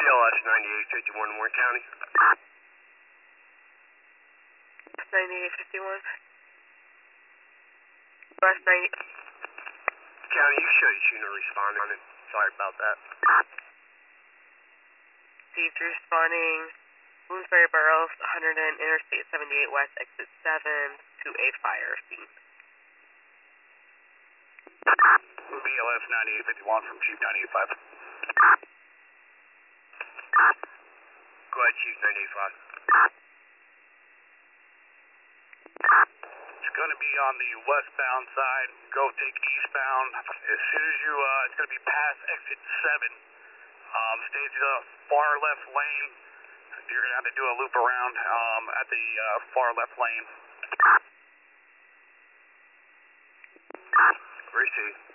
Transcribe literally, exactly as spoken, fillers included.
L S ninety-eight fifty-one, Warren County. ninety-eight fifty-one. West ninety. County, you should you shouldn't have responded on it. Sorry about that. Received responding. Bloomsbury Burrows, one hundred and Interstate seventy-eight West, exit seven to a fire scene. B L S ninety-eight fifty-one from Chief ninety-eight five. Go ahead, Chief ninety-eight five. It's going to be on the westbound side. Go take eastbound. As soon as you, uh, it's going to be past exit seven. Um, stay to the far left lane. You're going to have to do a loop around um, at the uh, far left lane. Receive.